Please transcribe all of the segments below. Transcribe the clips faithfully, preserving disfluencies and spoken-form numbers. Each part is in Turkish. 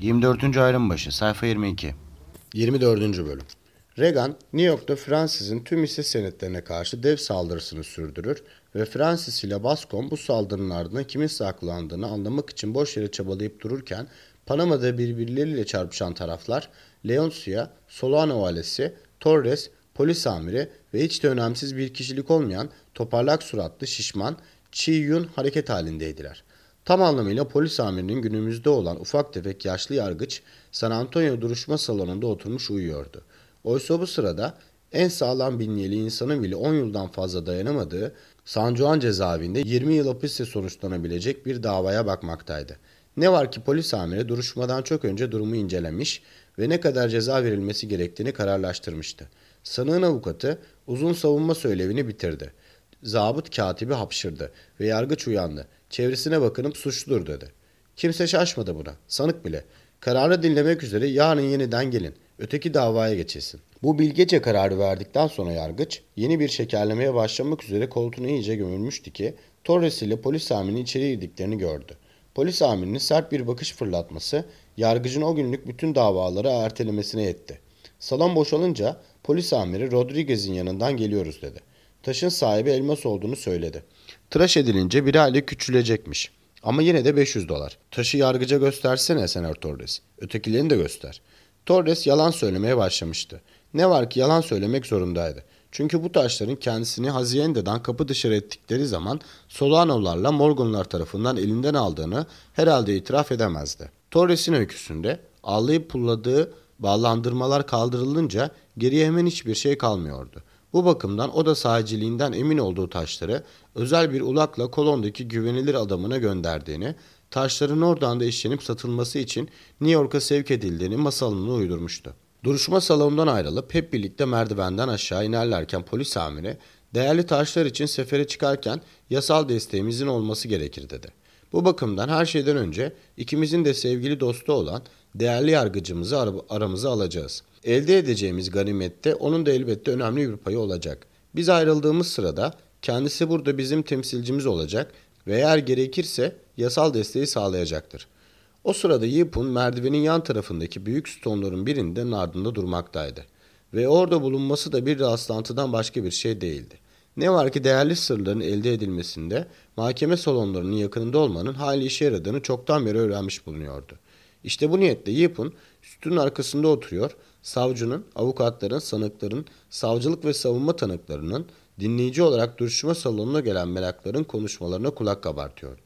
yirmi dördüncü ayrım başı, sayfa yirmi iki. yirmi dördüncü bölüm. Reagan, New York'ta Fransız'ın tüm hisse senetlerine karşı dev saldırısını sürdürür ve Francis ile Bascom bu saldırının ardında kimin saklandığını anlamak için boş yere çabalayıp dururken Panama'da birbirleriyle çarpışan taraflar Leoncia, Solano valisi, Torres, polis amiri ve hiç de önemsiz bir kişilik olmayan toparlak suratlı şişman Chi Yun hareket halindeydiler. Tam anlamıyla polis amirinin günümüzde olan ufak tefek yaşlı yargıç San Antonio duruşma salonunda oturmuş uyuyordu. Oysa bu sırada en sağlam binyeli insanın bile on yıldan fazla dayanamadığı San Juan cezaevinde yirmi yıl hapiste sonuçlanabilecek bir davaya bakmaktaydı. Ne var ki polis amiri duruşmadan çok önce durumu incelemiş ve ne kadar ceza verilmesi gerektiğini kararlaştırmıştı. Sanığın avukatı uzun savunma söylevini bitirdi. Zabıt katibi hapşırdı ve yargıç uyandı. Çevresine bakınıp suçludur dedi. Kimse şaşmadı buna. Sanık bile. Kararı dinlemek üzere yarın yeniden gelin. Öteki davaya geçilsin. Bu bilgece kararı verdikten sonra yargıç yeni bir şekerlemeye başlamak üzere koltuğuna iyice gömülmüştü ki Torres ile polis amirinin içeri girdiklerini gördü. Polis amirinin sert bir bakış fırlatması yargıcın o günlük bütün davaları ertelemesine yetti. Salon boşalınca polis amiri Rodriguez'in yanından geliyoruz dedi. Taşın sahibi elmas olduğunu söyledi. Tıraş edilince bir aylık küçülecekmiş. Ama yine de beş yüz dolar. Taşı yargıca göstersene Senör Torres. Ötekilerini de göster. Torres yalan söylemeye başlamıştı. Ne var ki yalan söylemek zorundaydı. Çünkü bu taşların kendisini Hacienda'dan kapı dışarı ettikleri zaman Solano'larla Morgan'lar tarafından elinden aldığını herhalde itiraf edemezdi. Torres'in öyküsünde ağlayıp pulladığı bağlandırmalar kaldırılınca geriye hemen hiçbir şey kalmıyordu. Bu bakımdan o da sahiciliğinden emin olduğu taşları özel bir ulakla kolondaki güvenilir adamına gönderdiğini, taşların oradan da işlenip satılması için New York'a sevk edildiğini masalını uydurmuştu. Duruşma salonundan ayrılıp hep birlikte merdivenden aşağı inerlerken polis amiri, değerli taşlar için sefere çıkarken yasal desteğimizin olması gerekir dedi. Bu bakımdan her şeyden önce ikimizin de sevgili dostu olan değerli yargıcımızı ar- aramıza alacağız. Elde edeceğimiz ganimette onun da elbette önemli bir payı olacak. Biz ayrıldığımız sırada kendisi burada bizim temsilcimiz olacak ve eğer gerekirse yasal desteği sağlayacaktır. O sırada Yipun merdivenin yan tarafındaki büyük sütunların birinin ardında durmaktaydı. Ve orada bulunması da bir rastlantıdan başka bir şey değildi. Ne var ki değerli sırların elde edilmesinde mahkeme salonlarının yakınında olmanın hali işe yaradığını çoktan beri öğrenmiş bulunuyordu. İşte bu niyetle Yipun sütunun arkasında oturuyor, savcının, avukatların, sanıkların, savcılık ve savunma tanıklarının dinleyici olarak duruşma salonuna gelen merakların konuşmalarına kulak kabartıyordu.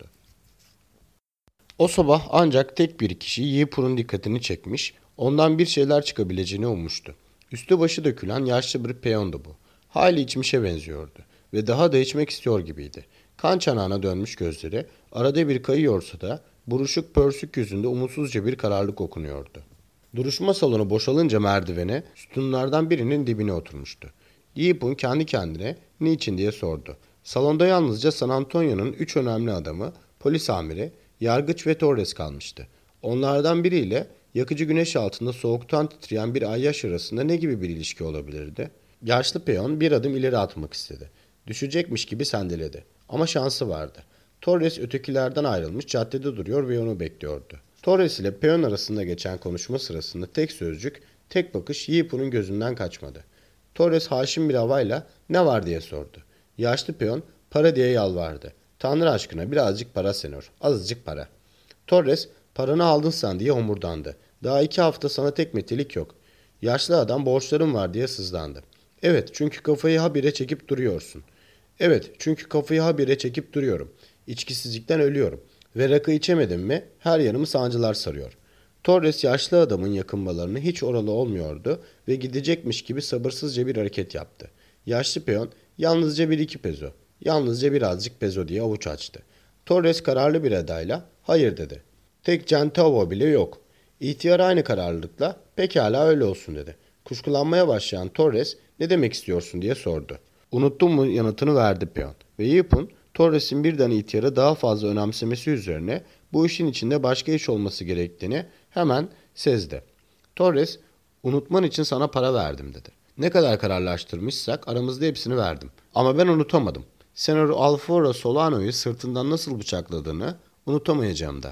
O sabah ancak tek bir kişi Yipun'un dikkatini çekmiş, ondan bir şeyler çıkabileceğini ummuştu. Üstü başı dökülen yaşlı bir peyondu bu. Hayli içmişe benziyordu ve daha da içmek istiyor gibiydi. Kan çanağına dönmüş gözleri arada bir kayıyorsa da buruşuk pörsük yüzünde umutsuzca bir kararlılık okunuyordu. Duruşma salonu boşalınca merdivene sütunlardan birinin dibine oturmuştu. Yipun kendi kendine niçin diye sordu. Salonda yalnızca San Antonio'nun üç önemli adamı, polis amiri, yargıç ve Torres kalmıştı. Onlardan biriyle yakıcı güneş altında soğuktan titreyen bir ayyaş arasında ne gibi bir ilişki olabilirdi? Yaşlı peyon bir adım ileri atmak istedi. Düşecekmiş gibi sendeledi. Ama şansı vardı. Torres ötekilerden ayrılmış caddede duruyor ve onu bekliyordu. Torres ile peyon arasında geçen konuşma sırasında tek sözcük, tek bakış Yipun'un gözünden kaçmadı. Torres haşin bir havayla ne var diye sordu. Yaşlı peyon para diye yalvardı. Tanrı aşkına birazcık para senor, azıcık para. Torres paranı aldın sen diye homurdandı. Daha iki hafta sana tek metelik yok. Yaşlı adam borçlarım var diye sızlandı. Evet çünkü kafayı habire çekip duruyorsun. Evet çünkü kafayı habire çekip duruyorum. İçkisizlikten ölüyorum. Ve rakı içemedim mi her yanımı sancılar sarıyor. Torres yaşlı adamın yakınmalarını hiç oralı olmuyordu ve gidecekmiş gibi sabırsızca bir hareket yaptı. Yaşlı peyon yalnızca bir iki pezo, yalnızca birazcık pezo diye avuç açtı. Torres kararlı bir edayla hayır dedi. Tek centavo bile yok. İhtiyar aynı kararlılıkla pekala öyle olsun dedi. Kuşkulanmaya başlayan Torres ne demek istiyorsun diye sordu. Unuttun mu yanıtını verdi peyon. Ve Yipun Torres'in birden ihtiyarı daha fazla önemsemesi üzerine bu işin içinde başka iş olması gerektiğini hemen sezdi. Torres, unutman için sana para verdim dedi. Ne kadar kararlaştırmışsak aramızda hepsini verdim. Ama ben unutamadım. Senor Alfaro Solano'yu sırtından nasıl bıçakladığını unutamayacağım da.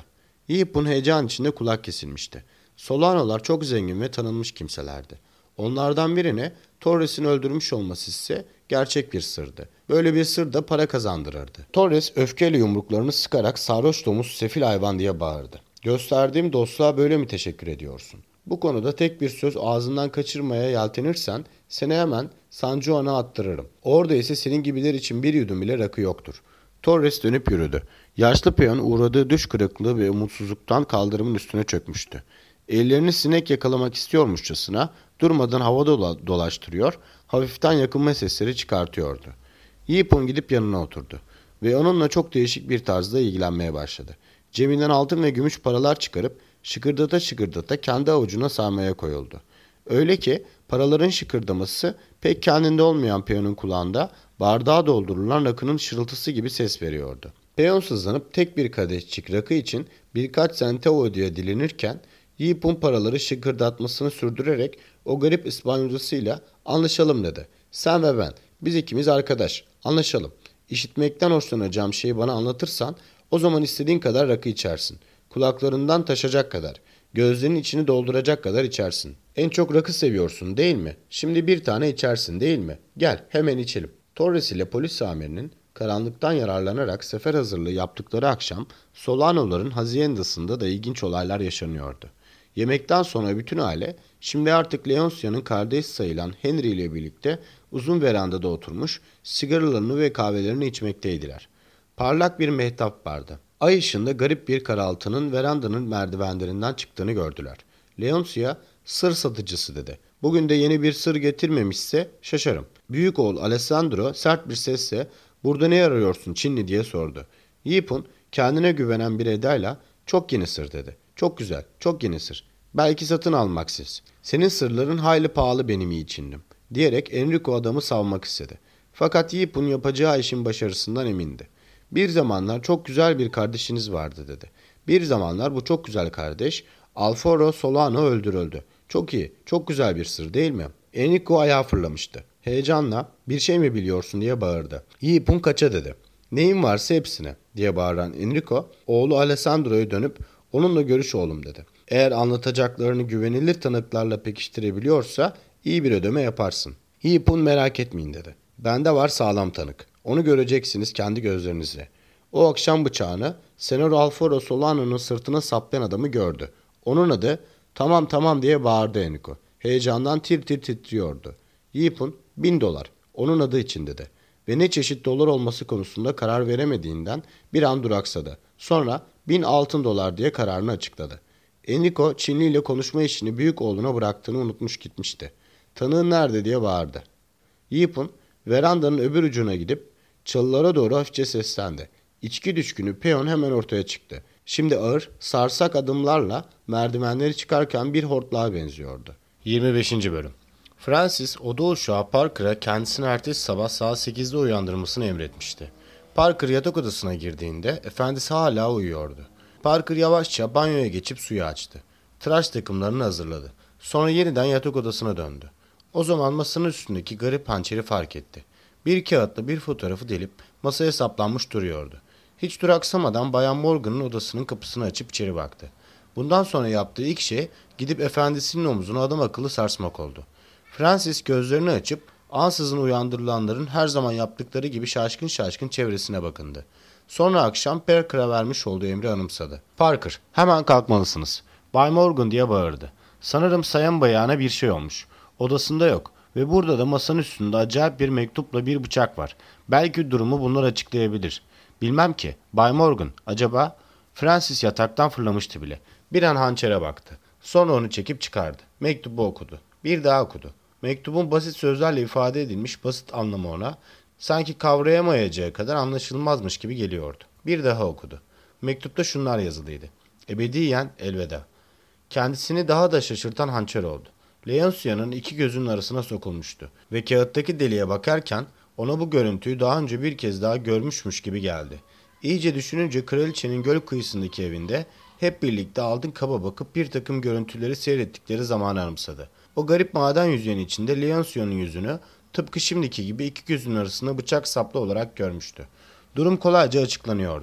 Yip'un heyecan içinde kulak kesilmişti. Solano'lar çok zengin ve tanınmış kimselerdi. Onlardan birini Torres'in öldürmüş olması ise gerçek bir sırdı. Böyle bir sır da para kazandırırdı. Torres öfkeyle yumruklarını sıkarak sarhoş domuz sefil hayvan diye bağırdı. Gösterdiğim dostluğa böyle mi teşekkür ediyorsun? Bu konuda tek bir söz ağzından kaçırmaya yeltenirsen seni hemen San Juan'a attırırım. Orada ise senin gibiler için bir yudum bile rakı yoktur. Torres dönüp yürüdü. Yaşlı peyon uğradığı düş kırıklığı ve umutsuzluktan kaldırımın üstüne çökmüştü. Ellerini sinek yakalamak istiyormuşçasına durmadan havada dola- dolaştırıyor, hafiften yakınma sesleri çıkartıyordu. Yipon gidip yanına oturdu ve onunla çok değişik bir tarzda ilgilenmeye başladı. Cebinden altın ve gümüş paralar çıkarıp şıkırdata şıkırdata kendi avucuna sarmaya koyuldu. Öyle ki paraların şıkırdaması pek kendinde olmayan peyonun kulağında bardağa doldurulan rakının şırıltısı gibi ses veriyordu. Peyon sızlanıp tek bir kadehçik rakı için birkaç sente ödeye dilenirken Yip'un paraları şıkırdatmasını sürdürerek o garip İspanyolcasıyla anlaşalım dedi. Sen ve ben, biz ikimiz arkadaş, anlaşalım. İşitmekten hoşlanacağım şeyi bana anlatırsan o zaman istediğin kadar rakı içersin. Kulaklarından taşacak kadar, gözlerinin içini dolduracak kadar içersin. En çok rakı seviyorsun değil mi? Şimdi bir tane içersin değil mi? Gel hemen içelim. Torres ile polis amirinin karanlıktan yararlanarak sefer hazırlığı yaptıkları akşam Solano'ların haziendasında da ilginç olaylar yaşanıyordu. Yemekten sonra bütün aile şimdi artık Leoncia'nın kardeş sayılan Henry ile birlikte uzun verandada oturmuş sigaralarını ve kahvelerini içmekteydiler. Parlak bir mehtap vardı. Ay ışığında garip bir karaltının verandanın merdivenlerinden çıktığını gördüler. Leoncia sır satıcısı dedi. Bugün de yeni bir sır getirmemişse şaşarım. Büyük oğul Alessandro sert bir sesle burada ne arıyorsun Çinli diye sordu. Yipun kendine güvenen bir edayla çok yeni sır dedi. Çok güzel, çok yeni sır. Belki satın almaksız. Senin sırların hayli pahalı benim içindim. Diyerek Enrico adamı savmak istedi. Fakat Yipun yapacağı işin başarısından emindi. Bir zamanlar çok güzel bir kardeşiniz vardı dedi. Bir zamanlar bu çok güzel kardeş Alfaro Solano öldürüldü. Çok iyi, çok güzel bir sır değil mi? Enrico ayağa fırlamıştı. Heyecanla bir şey mi biliyorsun diye bağırdı. Yipun kaça dedi. Neyin varsa hepsine diye bağıran Enrico oğlu Alessandro'ya dönüp onunla görüş oğlum dedi. Eğer anlatacaklarını güvenilir tanıklarla pekiştirebiliyorsa iyi bir ödeme yaparsın. Yipun merak etmeyin dedi. Bende var sağlam tanık. Onu göreceksiniz kendi gözlerinizle. O akşam bıçağını Senor Alfaro Solano'nun sırtına saplayan adamı gördü. Onun adı tamam tamam diye bağırdı Enrico. Heyecandan tir tir titriyordu. Yipun bin dolar. Onun adı için dedi. Ve ne çeşit dolar olması konusunda karar veremediğinden bir an duraksadı. Sonra bin altın dolar diye kararını açıkladı. Enrico Çinli ile konuşma işini büyük oğluna bıraktığını unutmuş gitmişti. Tanığın nerede diye bağırdı. Yipun verandanın öbür ucuna gidip çalılara doğru hafifçe seslendi. İçki düşkünü peyon hemen ortaya çıktı. Şimdi ağır, sarsak adımlarla merdivenleri çıkarken bir hortlağa benziyordu. yirmi beşinci bölüm. Francis oda uşağı Parker'a kendisini ertesi sabah saat sekizde uyandırmasını emretmişti. Parker yatak odasına girdiğinde efendisi hala uyuyordu. Parker yavaşça banyoya geçip suyu açtı. Tıraş takımlarını hazırladı. Sonra yeniden yatak odasına döndü. O zaman masanın üstündeki garip hançeri fark etti. Bir kağıtla bir fotoğrafı delip masaya saplanmış duruyordu. Hiç duraksamadan Bayan Morgan'ın odasının kapısını açıp içeri baktı. Bundan sonra yaptığı ilk şey gidip efendisinin omzuna adam akıllı sarsmak oldu. Francis gözlerini açıp ansızın uyandırılanların her zaman yaptıkları gibi şaşkın şaşkın çevresine bakındı. Sonra akşam Parker'a vermiş olduğu emri anımsadı. Parker, hemen kalkmalısınız. Bay Morgan diye bağırdı. Sanırım sayan bayağına bir şey olmuş. Odasında yok ve burada da masanın üstünde acayip bir mektupla bir bıçak var. Belki durumu bunlar açıklayabilir. Bilmem ki. Bay Morgan, acaba? Francis yataktan fırlamıştı bile. Bir an hançere baktı. Sonra onu çekip çıkardı. Mektubu okudu. Bir daha okudu. Mektubun basit sözlerle ifade edilmiş basit anlamı ona sanki kavrayamayacağı kadar anlaşılmazmış gibi geliyordu. Bir daha okudu. Mektupta şunlar yazılıydı. Ebediyen elveda. Kendisini daha da şaşırtan hançer oldu. Leoncia'nın iki gözünün arasına sokulmuştu ve kağıttaki deliğe bakarken ona bu görüntüyü daha önce bir kez daha görmüşmüş gibi geldi. İyice düşününce kraliçenin göl kıyısındaki evinde hep birlikte altın kaba bakıp bir takım görüntüleri seyrettikleri zamanı anımsadı. O garip maden yüzüğün içinde Leoncia'nın yüzünü tıpkı şimdiki gibi iki gözünün arasında bıçak saplı olarak görmüştü. Durum kolayca açıklanıyordu.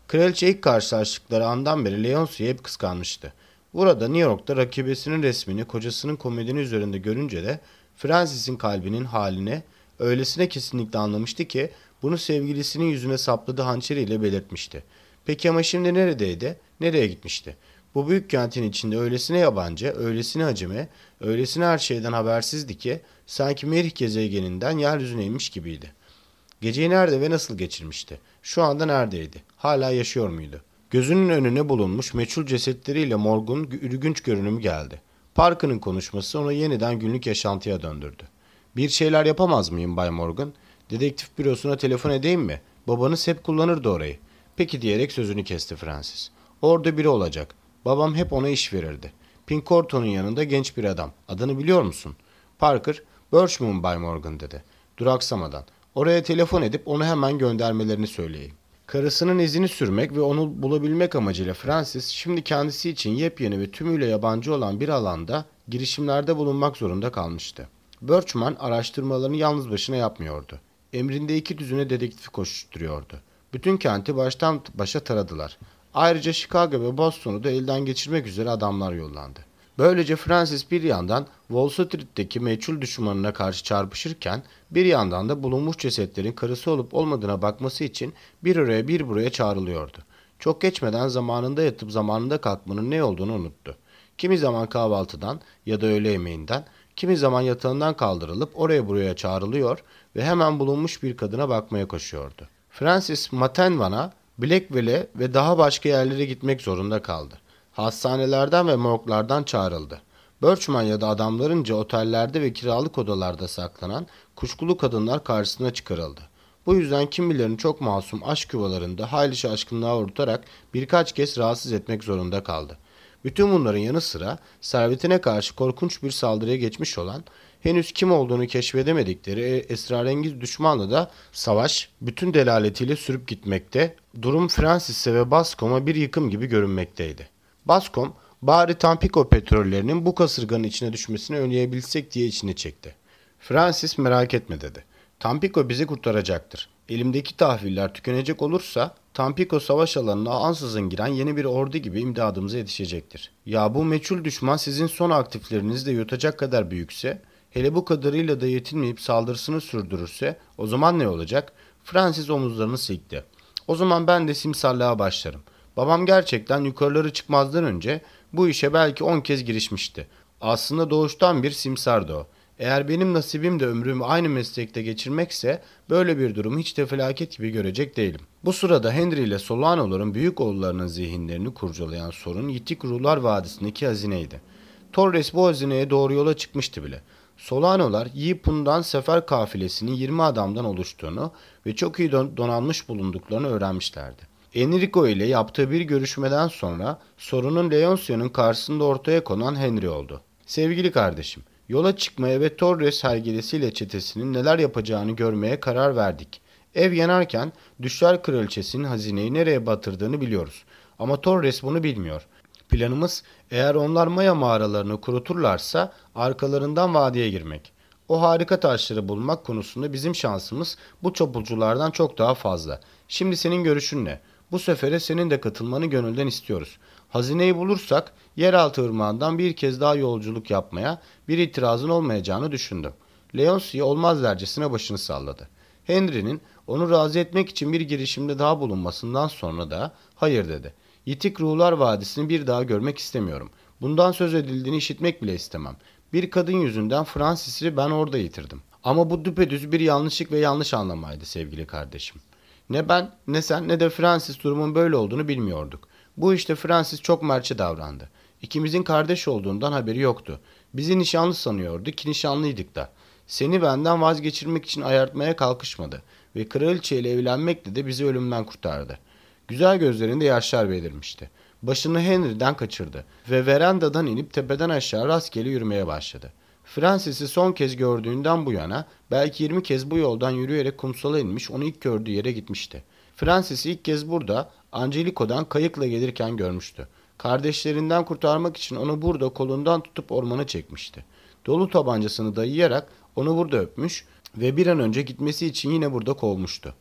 Kraliçe ilk karşılaştıkları andan beri Leonce'yi hep kıskanmıştı. Burada New York'ta rakibesinin resmini kocasının komodini üzerinde görünce de Francis'in kalbinin haline öylesine kesinlikle anlamıştı ki bunu sevgilisinin yüzüne sapladığı hançeriyle belirtmişti. Peki ama şimdi neredeydi? Nereye gitmişti? Bu büyük kentin içinde öylesine yabancı, öylesine acemi, öylesine her şeyden habersizdi ki sanki Merih gezegeninden yeryüzüne inmiş gibiydi. Geceyi nerede ve nasıl geçirmişti? Şu anda neredeydi? Hala yaşıyor muydu? Gözünün önüne bulunmuş meçhul cesetleriyle morgun ürgünç görünümü geldi. Parker'ın konuşması onu yeniden günlük yaşantıya döndürdü. Bir şeyler yapamaz mıyım Bay Morgan? Dedektif bürosuna telefon edeyim mi? Babanız hep kullanırdı orayı. Peki diyerek sözünü kesti Francis. Orada biri olacak. Babam hep ona iş verirdi. Pinkerton'un yanında genç bir adam. Adını biliyor musun? Parker, Birchman Bay Morgan dedi. Duraksamadan. Oraya telefon edip onu hemen göndermelerini söyleyeyim. Karısının izini sürmek ve onu bulabilmek amacıyla Francis şimdi kendisi için yepyeni ve tümüyle yabancı olan bir alanda girişimlerde bulunmak zorunda kalmıştı. Birchman araştırmalarını yalnız başına yapmıyordu. Emrinde iki düzine dedektifi koşturuyordu. Bütün kenti baştan başa taradılar. Ayrıca Chicago ve Boston'u da elden geçirmek üzere adamlar yollandı. Böylece Francis bir yandan Wall Street'teki meçhul düşmanına karşı çarpışırken bir yandan da bulunmuş cesetlerin karısı olup olmadığına bakması için bir oraya bir buraya çağrılıyordu. Çok geçmeden zamanında yatıp zamanında kalkmanın ne olduğunu unuttu. Kimi zaman kahvaltıdan ya da öğle yemeğinden, kimi zaman yatağından kaldırılıp oraya buraya çağrılıyor ve hemen bulunmuş bir kadına bakmaya koşuyordu. Francis Matenvan'a, Blackwell'e ve daha başka yerlere gitmek zorunda kaldı. Hastanelerden ve morglardan çağrıldı. Birchman ya da adamlarınca otellerde ve kiralık odalarda saklanan kuşkulu kadınlar karşısına çıkarıldı. Bu yüzden kimilerini çok masum aşk yuvalarında hayli şaşkınlığa uğratarak birkaç kez rahatsız etmek zorunda kaldı. Bütün bunların yanı sıra servetine karşı korkunç bir saldırıya geçmiş olan, henüz kim olduğunu keşfedemedikleri esrarengiz düşmanla da savaş bütün delaletiyle sürüp gitmekte, durum Francis'e ve Bascom'a bir yıkım gibi görünmekteydi. Bascom, bari Tampico petrollerinin bu kasırganın içine düşmesini önleyebilsek diye içini çekti. Francis merak etme dedi. Tampico bizi kurtaracaktır. Elimdeki tahviller tükenecek olursa Tampico savaş alanına ansızın giren yeni bir ordu gibi imdadımıza yetişecektir. Ya bu meçhul düşman sizin son aktiflerinizi de yutacak kadar büyükse, hele bu kadarıyla da yetinmeyip saldırısını sürdürürse o zaman ne olacak? Francis omuzlarını silkti. O zaman ben de simsarlığa başlarım. Babam gerçekten yukarıları çıkmazdan önce bu işe belki on kez girişmişti. Aslında doğuştan bir simsardı o. Eğer benim nasibim de ömrümü aynı meslekte geçirmekse böyle bir durumu hiç de felaket gibi görecek değilim. Bu sırada Henry ile Solano'ların büyük oğullarının zihinlerini kurcalayan sorun Yitik Ruhlar Vadisi'ndeki hazineydi. Torres bu hazineye doğru yola çıkmıştı bile. Solano'lar Yipun'dan sefer kafilesinin yirmi adamdan oluştuğunu ve çok iyi don- donanmış bulunduklarını öğrenmişlerdi. Enrico ile yaptığı bir görüşmeden sonra sorunun Leoncion'un karşısında ortaya konan Henry oldu. Sevgili kardeşim, yola çıkmaya ve Torres hergelesiyle çetesinin neler yapacağını görmeye karar verdik. Ev yanarken Düşler Kraliçesi'nin hazineyi nereye batırdığını biliyoruz. Ama Torres bunu bilmiyor. Planımız eğer onlar Maya mağaralarını kuruturlarsa arkalarından vadiye girmek. O harika taşları bulmak konusunda bizim şansımız bu çapulculardan çok daha fazla. Şimdi senin görüşün ne? Bu sefere senin de katılmanı gönülden istiyoruz. Hazineyi bulursak yeraltı ırmağından bir kez daha yolculuk yapmaya bir itirazın olmayacağını düşündüm. Leoncio olmaz dercesine başını salladı. Henry'nin onu razı etmek için bir girişimde daha bulunmasından sonra da hayır dedi. Yitik Ruhlar Vadisi'ni bir daha görmek istemiyorum. Bundan söz edildiğini işitmek bile istemem. Bir kadın yüzünden Francis'i ben orada yitirdim. Ama bu düpedüz bir yanlışlık ve yanlış anlamaydı sevgili kardeşim. Ne ben, ne sen, ne de Francis durumun böyle olduğunu bilmiyorduk. Bu işte Francis çok mertçe davrandı. İkimizin kardeş olduğundan haberi yoktu. Bizi nişanlı sanıyordu ki nişanlıydık da. Seni benden vazgeçirmek için ayartmaya kalkışmadı ve kraliçeyle evlenmekle de bizi ölümden kurtardı. Güzel gözlerinde yaşlar belirmişti. Başını Henry'den kaçırdı ve verandadan inip tepeden aşağı rastgele yürümeye başladı. Francis'i son kez gördüğünden bu yana belki yirmi kez bu yoldan yürüyerek kumsala inmiş, onu ilk gördüğü yere gitmişti. Francis'i ilk kez burada Angelico'dan kayıkla gelirken görmüştü. Kardeşlerinden kurtarmak için onu burada kolundan tutup ormana çekmişti. Dolu tabancasını dayayarak onu burada öpmüş ve bir an önce gitmesi için yine burada kovmuştu.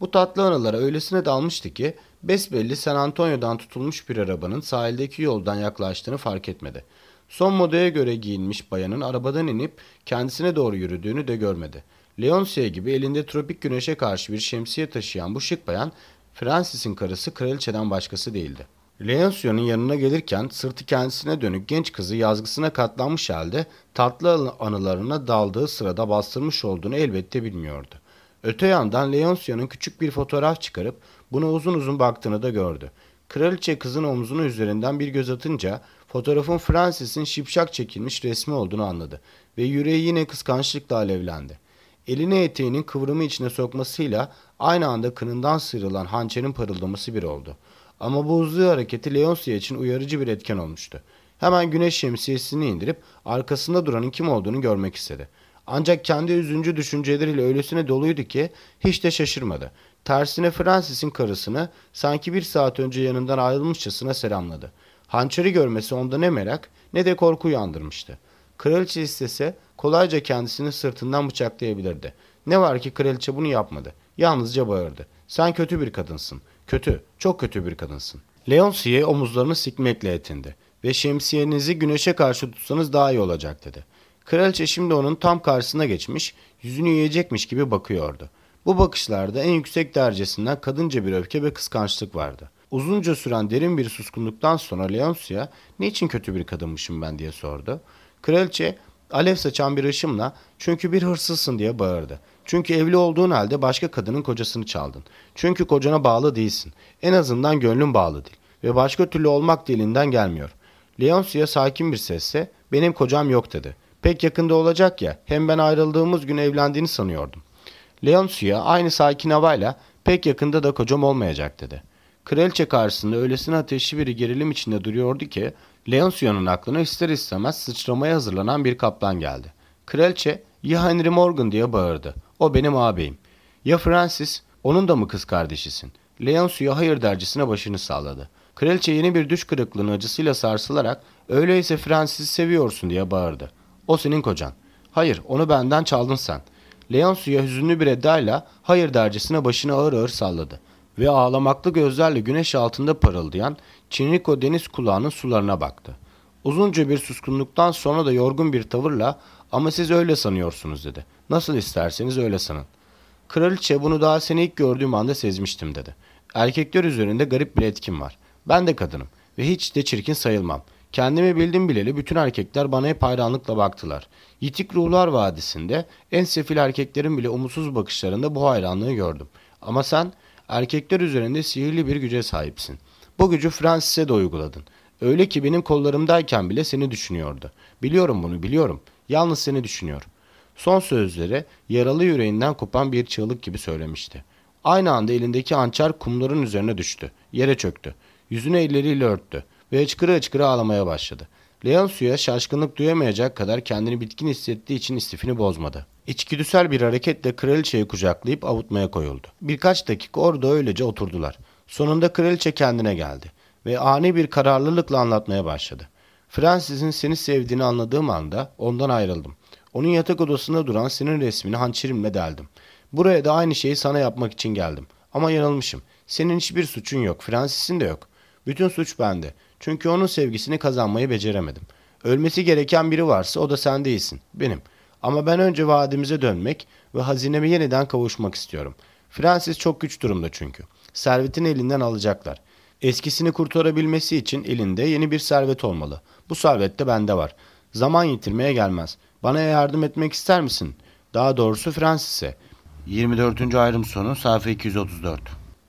Bu tatlı anılara öylesine dalmıştı ki besbelli San Antonio'dan tutulmuş bir arabanın sahildeki yoldan yaklaştığını fark etmedi. Son modaya göre giyinmiş bayanın arabadan inip kendisine doğru yürüdüğünü de görmedi. Leoncia gibi elinde tropik güneşe karşı bir şemsiye taşıyan bu şık bayan Francis'in karısı kraliçeden başkası değildi. Leoncia'nın yanına gelirken sırtı kendisine dönük genç kızı yazgısına katlanmış halde tatlı anılarına daldığı sırada bastırmış olduğunu elbette bilmiyordu. Öte yandan Leoncia'nın küçük bir fotoğraf çıkarıp buna uzun uzun baktığını da gördü. Kraliçe kızın omzunun üzerinden bir göz atınca fotoğrafın Francis'in şipşak çekilmiş resmi olduğunu anladı ve yüreği yine kıskançlıkla alevlendi. Elini eteğinin kıvrımı içine sokmasıyla aynı anda kınından sıyrılan hançerin parıldaması bir oldu. Ama bu hızlı hareketi Leoncia için uyarıcı bir etken olmuştu. Hemen güneş şemsiyesini indirip arkasında duranın kim olduğunu görmek istedi. Ancak kendi üzüncü düşünceleriyle öylesine doluydu ki hiç de şaşırmadı. Tersine Francis'in karısını sanki bir saat önce yanından ayrılmışçasına selamladı. Hançeri görmesi onda ne merak ne de korku uyandırmıştı. Kraliçe istese kolayca kendisini sırtından bıçaklayabilirdi. Ne var ki kraliçe bunu yapmadı. Yalnızca bağırdı. Sen kötü bir kadınsın. Kötü, çok kötü bir kadınsın. Leoncia omuzlarını sikmekle yetindi ve şemsiyenizi güneşe karşı tutsanız daha iyi olacak dedi. Kraliçe şimdi onun tam karşısına geçmiş, yüzünü yiyecekmiş gibi bakıyordu. Bu bakışlarda en yüksek derecesinden kadınca bir öfke ve kıskançlık vardı. Uzunca süren derin bir suskunluktan sonra Leoncia, "Niçin kötü bir kadınmışım ben?" diye sordu. Kraliçe alev saçan bir ışımla "Çünkü bir hırsızsın" diye bağırdı. "Çünkü evli olduğun halde başka kadının kocasını çaldın. Çünkü kocana bağlı değilsin. En azından gönlün bağlı değil. Ve başka türlü olmak da elinden gelmiyor." Leoncia sakin bir sesle "Benim kocam yok" dedi. "Pek yakında olacak ya, hem ben ayrıldığımız gün evlendiğini sanıyordum." Leoncia aynı sakin havayla "Pek yakında da kocam olmayacak" dedi. Kraliçe karşısında öylesine ateşli bir gerilim içinde duruyordu ki Leoncia'nın aklına ister istemez sıçramaya hazırlanan bir kaplan geldi. Kraliçe "Ya Henry Morgan" diye bağırdı. "O benim ağabeyim." "Ya Francis, onun da mı kız kardeşisin?" Leoncia hayır dercesine başını salladı. Kraliçe yeni bir düş kırıklığının acısıyla sarsılarak "Öyleyse Francis'i seviyorsun" diye bağırdı. "O senin kocan." "Hayır, onu benden çaldın sen." Leoncia hüzünlü bir edayla hayır dercesine başını ağır ağır salladı ve ağlamaklı gözlerle güneş altında parıldayan Çinriko deniz kulağının sularına baktı. Uzunca bir suskunluktan sonra da yorgun bir tavırla "Ama siz öyle sanıyorsunuz" dedi. "Nasıl isterseniz öyle sanın." Kraliçe "Bunu daha seni ilk gördüğüm anda sezmiştim" dedi. "Erkekler üzerinde garip bir etkim var. Ben de kadınım ve hiç de çirkin sayılmam. Kendimi bildim bileli bütün erkekler bana hep hayranlıkla baktılar. Yitik Ruhlar Vadisi'nde en sefil erkeklerin bile umutsuz bakışlarında bu hayranlığı gördüm. Ama sen erkekler üzerinde sihirli bir güce sahipsin. Bu gücü Francis'e de uyguladın. Öyle ki benim kollarımdayken bile seni düşünüyordu. Biliyorum bunu, biliyorum. Yalnız seni düşünüyor." Son sözleri yaralı yüreğinden kopan bir çığlık gibi söylemişti. Aynı anda elindeki hançer kumların üzerine düştü. Yere çöktü. Yüzünü elleriyle örttü ve hıçkıra hıçkıra ağlamaya başladı. Leoncia şaşkınlık duyamayacak kadar kendini bitkin hissettiği için istifini bozmadı. İçgüdüsel bir hareketle kraliçeyi kucaklayıp avutmaya koyuldu. Birkaç dakika orada öylece oturdular. Sonunda kraliçe kendine geldi ve ani bir kararlılıkla anlatmaya başladı. "Francis'in seni sevdiğini anladığım anda ondan ayrıldım. Onun yatak odasında duran senin resmini hançerimle deldim. Buraya da aynı şeyi sana yapmak için geldim. Ama yanılmışım. Senin hiçbir suçun yok, Francis'in de yok. Bütün suç bende. Çünkü onun sevgisini kazanmayı beceremedim. Ölmesi gereken biri varsa o da sen değilsin, benim. Ama ben önce vaadimize dönmek ve hazineme yeniden kavuşmak istiyorum. Francis çok güç durumda çünkü. Servetini elinden alacaklar. Eskisini kurtarabilmesi için elinde yeni bir servet olmalı. Bu servet de bende var. Zaman yitirmeye gelmez. Bana yardım etmek ister misin? Daha doğrusu Francis'e." yirmi dördüncü ayrım sonu sayfa iki yüz otuz dört.